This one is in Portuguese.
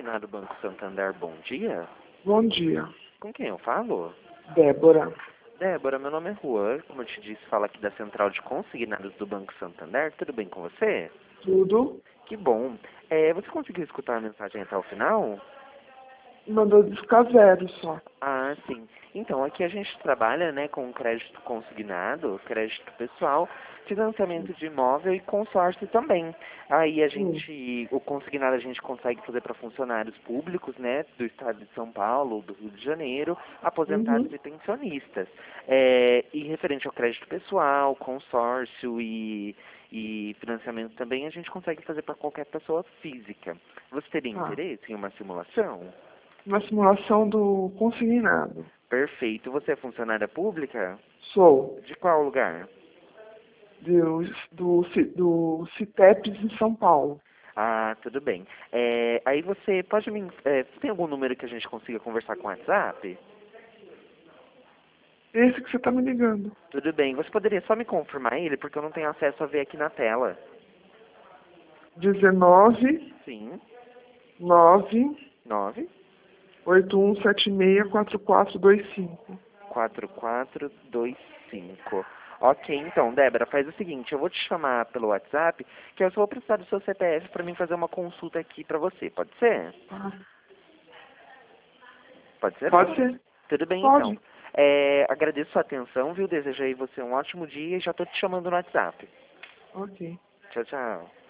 Consignado Banco Santander, bom dia. Bom dia, Com quem eu falo? Débora. Débora, meu nome é Juan, como eu te disse, fala aqui da Central de Consignados do Banco Santander. Tudo bem com você? Tudo? Que bom. Você conseguiu escutar a mensagem até o final? Mandou discar zero só. Ah, sim. Então, aqui a gente trabalha, né, com crédito consignado, crédito pessoal, financiamento de imóvel e consórcio também. Aí o consignado a gente consegue fazer para funcionários públicos, né, do estado de São Paulo, do Rio de Janeiro, aposentados Uhum. e pensionistas. E referente ao crédito pessoal, consórcio e financiamento também, a gente consegue fazer para qualquer pessoa física. Você teria Tá. interesse em uma simulação? Na simulação do consignado. Perfeito. Você é funcionária pública? Sou. De qual lugar? Do CITEPS em São Paulo. Ah, tudo bem. Aí você pode me... tem algum número que a gente consiga conversar com o WhatsApp? Esse que você está me ligando. Tudo bem. Você poderia só me confirmar ele, porque eu não tenho acesso a ver aqui na tela. 19 Sim. 9 9 81764425. 4425. Ok, então, Débora, faz o seguinte, eu vou te chamar pelo WhatsApp, que eu só vou precisar do seu CPF para mim fazer uma consulta aqui para você. Pode ser? Tá. Pode ser? Pode ser? Tudo bem, então. Pode. Agradeço a sua atenção, viu? Desejo aí você um ótimo dia e já tô te chamando no WhatsApp. Ok. Tchau, tchau.